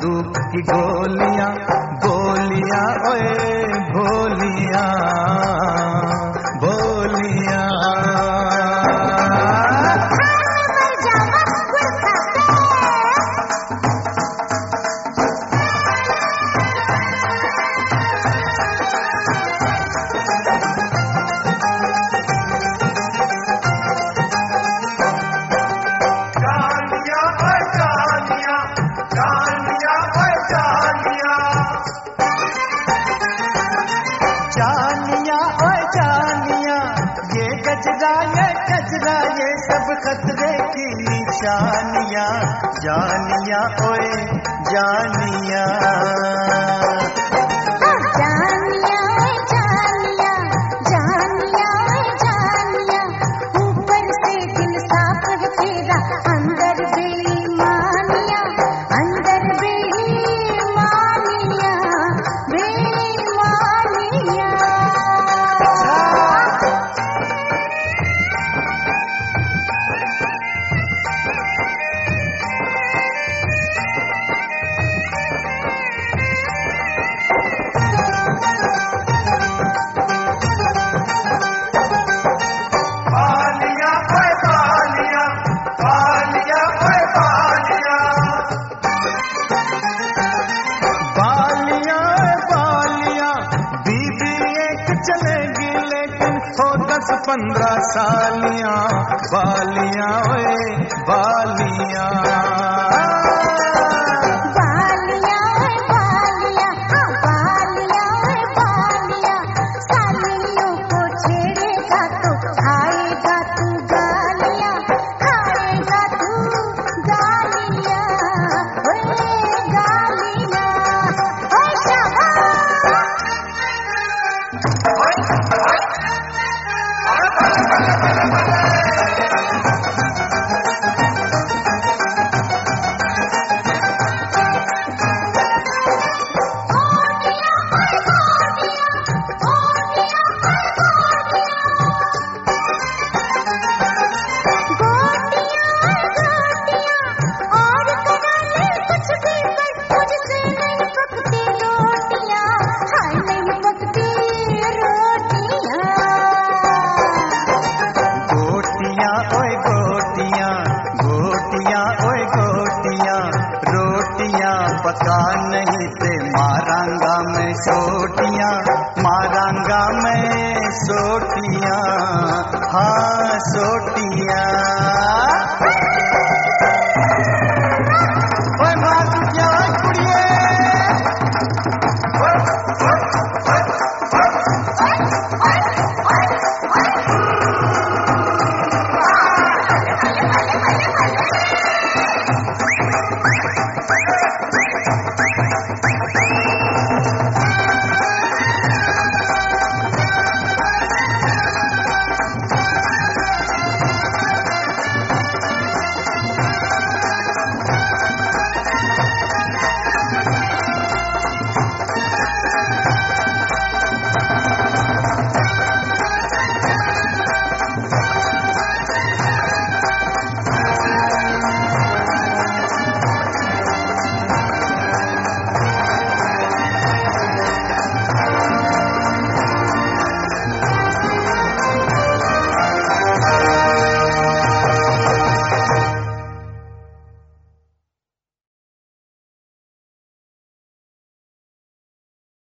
धूप की गोलियां, गोलियां ओए भोलियां भोलियां। जानिया ओए जानिया, ये गजरा ये सब खतरे की निशानियां। जानिया ओए जानिया, जानिया जानिया जानिया जानिया, ऊपर से दिल साफ है तेरा, अंदर बेईमानियां, अंदर बेईमानियां बेईमानियां। चलेगी लेकिन हो 10-15 सालियां, बालियां ओए बालियां। रोटियां पका नहीं ते मारांगा मैं सोटियां, मारांगा मैं सोटियां, हाँ सोटियां।